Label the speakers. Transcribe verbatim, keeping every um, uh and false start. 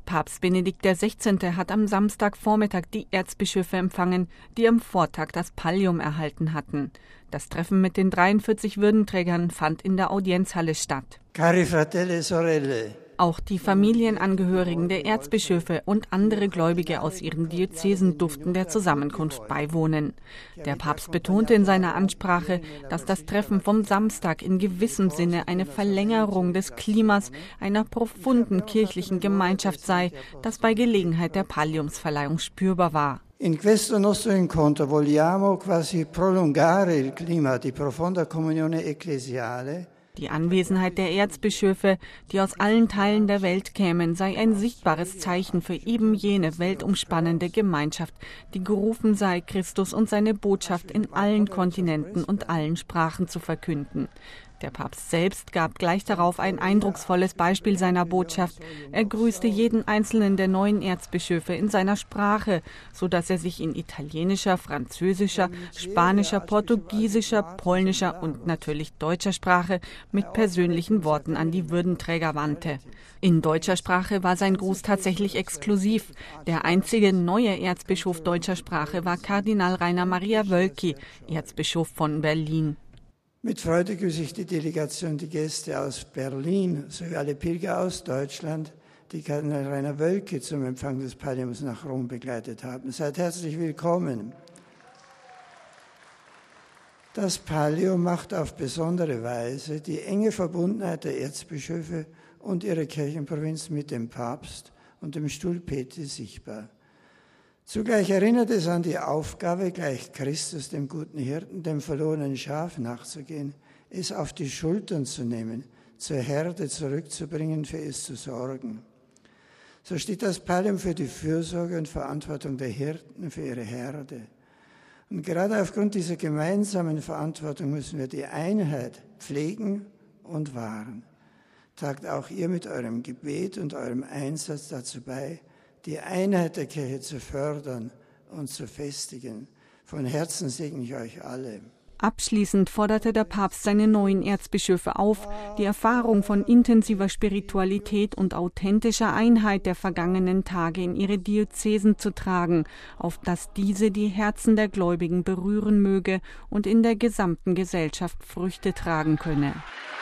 Speaker 1: Papst Benedikt der Sechzehnte hat am Samstagvormittag die Erzbischöfe empfangen, die am Vortag das Pallium erhalten hatten. Das Treffen mit den dreiundvierzig Würdenträgern fand in der Audienzhalle statt.
Speaker 2: Cari fratelli e sorelle.
Speaker 1: Auch die Familienangehörigen der Erzbischöfe und andere Gläubige aus ihren Diözesen durften der Zusammenkunft beiwohnen. Der Papst betonte in seiner Ansprache, dass das Treffen vom Samstag in gewissem Sinne eine Verlängerung des Klimas einer profunden kirchlichen Gemeinschaft sei, das bei Gelegenheit der Palliumsverleihung spürbar war.
Speaker 2: In questo nostro incontro vogliamo quasi prolungare il clima di profonda comunione ecclesiale.
Speaker 1: Die Anwesenheit der Erzbischöfe, die aus allen Teilen der Welt kämen, sei ein sichtbares Zeichen für eben jene weltumspannende Gemeinschaft, die gerufen sei, Christus und seine Botschaft in allen Kontinenten und allen Sprachen zu verkünden. Der Papst selbst gab gleich darauf ein eindrucksvolles Beispiel seiner Botschaft. Er grüßte jeden einzelnen der neuen Erzbischöfe in seiner Sprache, so dass er sich in italienischer, französischer, spanischer, portugiesischer, polnischer und natürlich deutscher Sprache mit persönlichen Worten an die Würdenträger wandte. In deutscher Sprache war sein Gruß tatsächlich exklusiv. Der einzige neue Erzbischof deutscher Sprache war Kardinal Rainer Maria Wölki, Erzbischof von Berlin.
Speaker 2: Mit Freude grüße ich die Delegation, die Gäste aus Berlin sowie alle Pilger aus Deutschland, die Kardinal Rainer Wölki zum Empfang des Palliums nach Rom begleitet haben. Seid herzlich willkommen. Das Pallium macht auf besondere Weise die enge Verbundenheit der Erzbischöfe und ihrer Kirchenprovinz mit dem Papst und dem Stuhl Petri sichtbar. Zugleich erinnert es an die Aufgabe, gleich Christus, dem guten Hirten, dem verlorenen Schaf nachzugehen, es auf die Schultern zu nehmen, zur Herde zurückzubringen, für es zu sorgen. So steht das Pallium für die Fürsorge und Verantwortung der Hirten für ihre Herde. Und gerade aufgrund dieser gemeinsamen Verantwortung müssen wir die Einheit pflegen und wahren. Tragt auch ihr mit eurem Gebet und eurem Einsatz dazu bei, die Einheit der Kirche zu fördern und zu festigen. Von Herzen segne ich euch alle.
Speaker 1: Abschließend forderte der Papst seine neuen Erzbischöfe auf, die Erfahrung von intensiver Spiritualität und authentischer Einheit der vergangenen Tage in ihre Diözesen zu tragen, auf dass diese die Herzen der Gläubigen berühren möge und in der gesamten Gesellschaft Früchte tragen könne.